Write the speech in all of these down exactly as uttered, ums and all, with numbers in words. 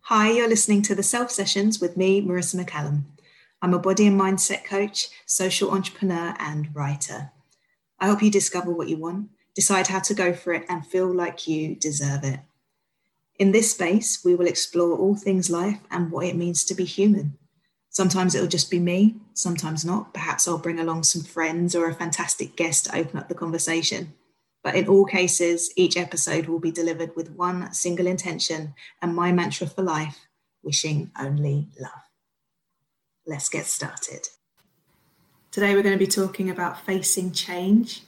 Hi, you're listening to the Self Sessions with me, Marissa McCallum. I'm a body and mindset coach, social entrepreneur, and writer. I help you discover what you want, decide how to go for it, and feel like you deserve it. In this space, we will explore all things life and what it means to be human. Sometimes it'll just be me, sometimes not. Perhaps I'll bring along some friends or a fantastic guest to open up the conversation. But in all cases, each episode will be delivered with one single intention and my mantra for life, wishing only love. Let's get started. Today we're going to be talking about facing change.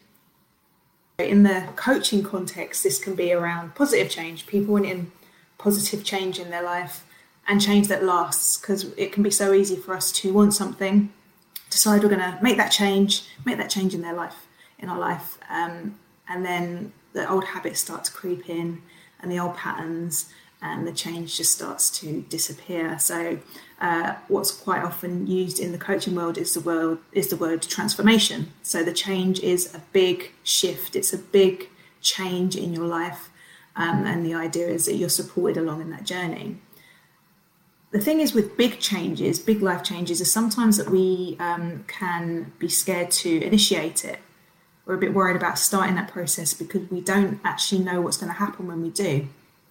In the coaching context, this can be around positive change, people wanting positive change in their life and change that lasts, because it can be so easy for us to want something, decide we're going to make that change, make that change in their life, in our life. Um, And then the old habits start to creep in and the old patterns, and the change just starts to disappear. So uh, what's quite often used in the coaching world is the word, is the word transformation. So the change is a big shift. It's a big change in your life. Um, and the idea is that you're supported along in that journey. The thing is with big changes, big life changes, is sometimes that we um, can be scared to initiate it. We're a bit worried about starting that process because we don't actually know what's going to happen when we do.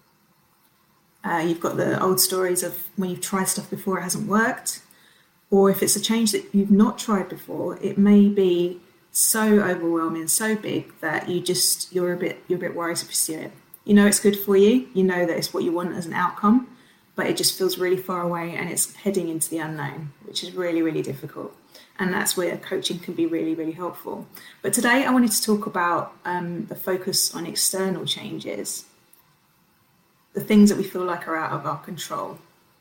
Uh, you've got the old stories of when you've tried stuff before it hasn't worked, or if it's a change that you've not tried before, it may be so overwhelming, so big that you just you're a bit you're a bit worried to pursue it. You know it's good for you, you know that it's what you want as an outcome, but it just feels really far away and it's heading into the unknown, which is really, really difficult. And that's where coaching can be really, really helpful. But today I wanted to talk about um, the focus on external changes, the things that we feel like are out of our control.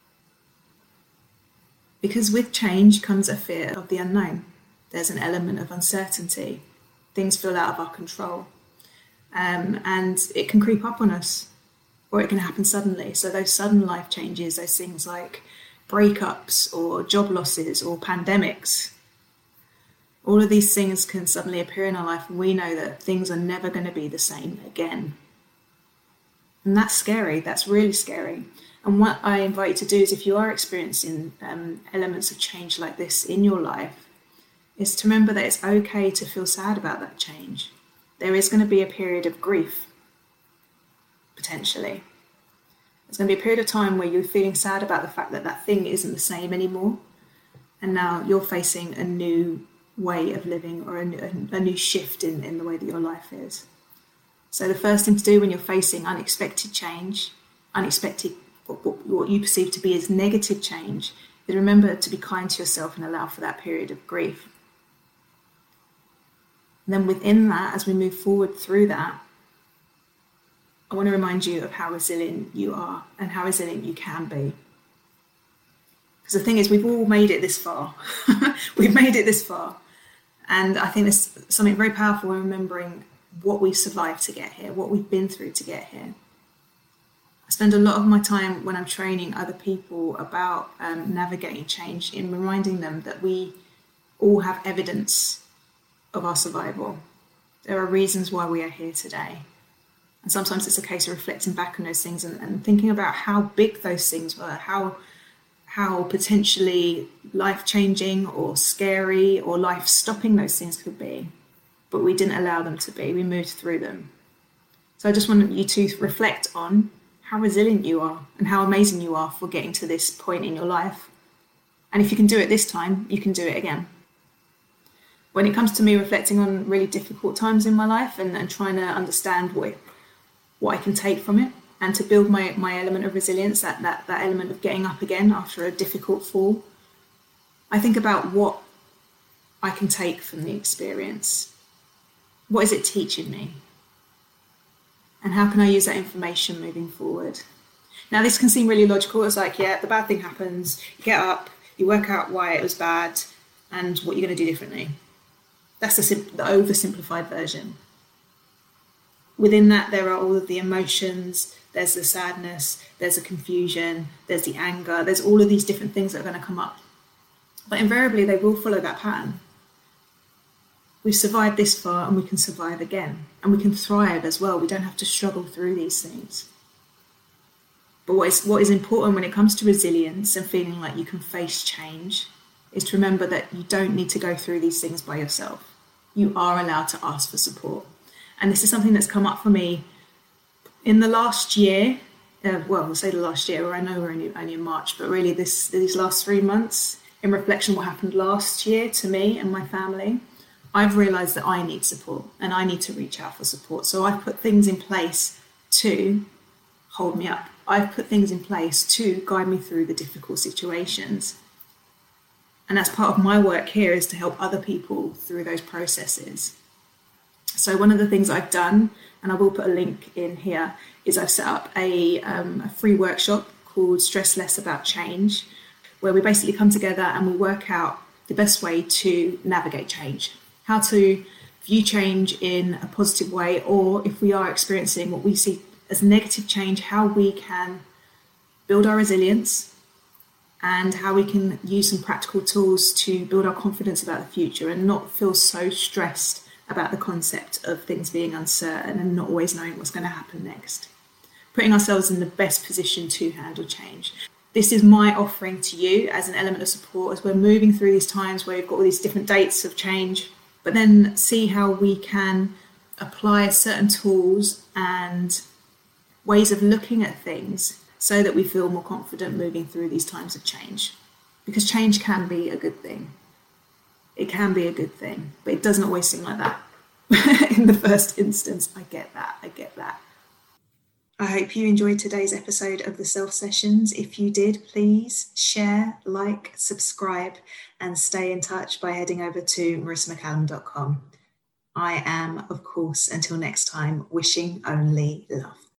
Because with change comes a fear of the unknown. There's an element of uncertainty. Things feel out of our control. Um, and it can creep up on us, or it can happen suddenly. So those sudden life changes, those things like breakups or job losses or pandemics, all of these things can suddenly appear in our life, and we know that things are never going to be the same again. And that's scary. That's really scary. And what I invite you to do is, if you are experiencing um, elements of change like this in your life, is to remember that it's okay to feel sad about that change. There is going to be a period of grief, potentially. There's going to be a period of time where you're feeling sad about the fact that that thing isn't the same anymore. And now you're facing a new way of living, or a, a new shift in, in the way that your life is. So the first thing to do when you're facing unexpected change, unexpected, what, what, what you perceive to be as negative change, is remember to be kind to yourself and allow for that period of grief. And then within that, as we move forward through that, I want to remind you of how resilient you are and how resilient you can be. Because the thing is, we've all made it this far. We've made it this far. And I think there's something very powerful in remembering what we've survived to get here, what we've been through to get here. I spend a lot of my time when I'm training other people about um, navigating change in reminding them that we all have evidence of our survival. There are reasons why we are here today. And sometimes it's a case of reflecting back on those things and, and thinking about how big those things were, how how potentially life-changing or scary or life-stopping those things could be. But we didn't allow them to be. We moved through them. So I just want you to reflect on how resilient you are and how amazing you are for getting to this point in your life. And if you can do it this time, you can do it again. When it comes to me reflecting on really difficult times in my life and, and trying to understand what, what I can take from it, and to build my, my element of resilience, that, that, that element of getting up again after a difficult fall, I think about what I can take from the experience. What is it teaching me? And how can I use that information moving forward? Now, this can seem really logical. It's like, yeah, the bad thing happens, you get up, you work out why it was bad and what you're going to do differently. That's the, sim- the oversimplified version. Within that, there are all of the emotions, there's the sadness, there's the confusion, there's the anger, there's all of these different things that are going to come up. But invariably, they will follow that pattern. We've survived this far and we can survive again. And we can thrive as well. We don't have to struggle through these things. But what is, what is important when it comes to resilience and feeling like you can face change is to remember that you don't need to go through these things by yourself. You are allowed to ask for support. And this is something that's come up for me in the last year. Uh, well, we'll say the last year, or I know we're only, only in March, but really this these last three months, in reflection on what happened last year to me and my family, I've realised that I need support and I need to reach out for support. So I've put things in place to hold me up. I've put things in place to guide me through the difficult situations. And that's part of my work here, is to help other people through those processes. So one of the things I've done, and I will put a link in here, is I've set up a, um, a free workshop called Stress Less About Change, where we basically come together and we work out the best way to navigate change, how to view change in a positive way, or if we are experiencing what we see as negative change, how we can build our resilience and how we can use some practical tools to build our confidence about the future and not feel so stressed about the concept of things being uncertain and not always knowing what's going to happen next. Putting ourselves in the best position to handle change. This is my offering to you as an element of support as we're moving through these times where we've got all these different dates of change, but then see how we can apply certain tools and ways of looking at things so that we feel more confident moving through these times of change. Because change can be a good thing. It can be a good thing, but it doesn't always seem like that in the first instance. I get that, I get that. I hope you enjoyed today's episode of the Self Sessions. If you did, please share, like, subscribe, and stay in touch by heading over to marissa mccallum dot com. I am, of course, until next time, wishing only love.